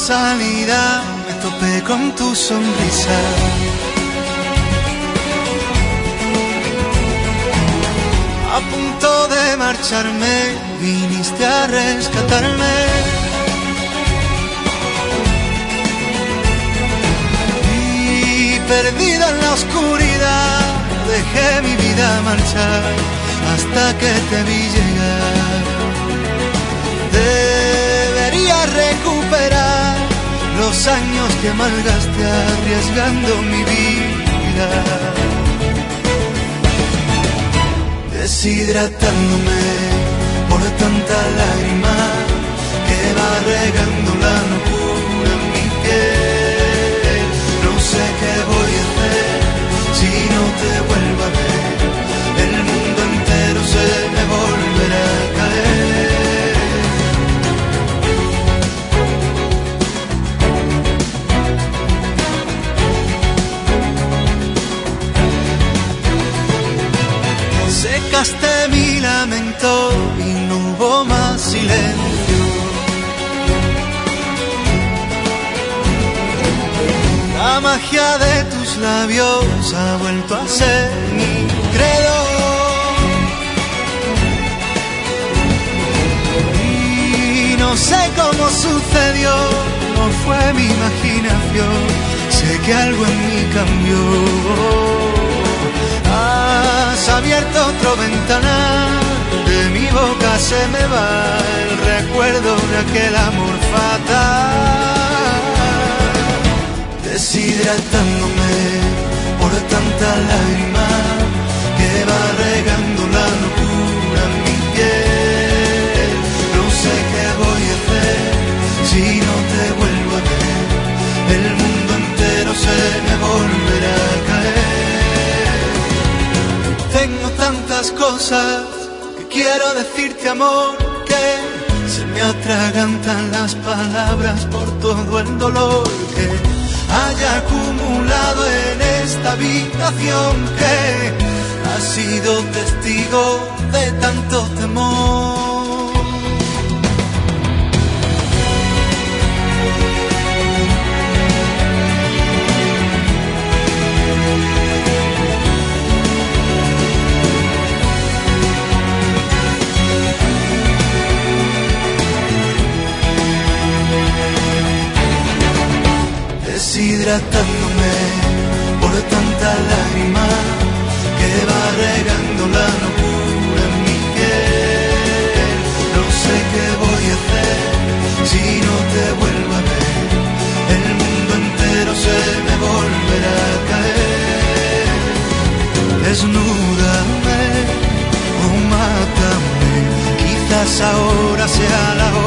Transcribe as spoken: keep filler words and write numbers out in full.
casualidad me topé con tu sonrisa. A punto de marcharme, viniste a rescatarme. Y perdido en la oscuridad, dejé mi vida marchar hasta que te vi llegar. Debería recuperar los años que malgaste arriesgando mi vida, deshidratándome por tanta lágrima que va regando la locura en mi piel. No sé qué voy a hacer si no te vuelvo a ver. El mundo entero se me volverá a caer. Secaste mi lamento y no hubo más silencio. La magia de tus labios ha vuelto a ser mi credo. Y no sé cómo sucedió, no fue mi imaginación. Sé que algo en mí cambió. Has abierto otro ventanal, de mi boca se me va el recuerdo de aquel amor fatal. Deshidratándome por tanta lágrima que va regando la locura en mi piel. No sé qué voy a hacer si no te vuelvo a ver. El mundo entero se me volverá a caer. Tengo tantas cosas que quiero decirte, amor, que se me atragantan las palabras por todo el dolor que haya acumulado en esta habitación, que ha sido testigo de tanto temor. Deshidratándome por tanta lágrima que va regando la locura en mi piel. No sé qué voy a hacer si no te vuelvo a ver. El mundo entero se me volverá a caer. Desnúdame o mátame, quizás ahora sea la hora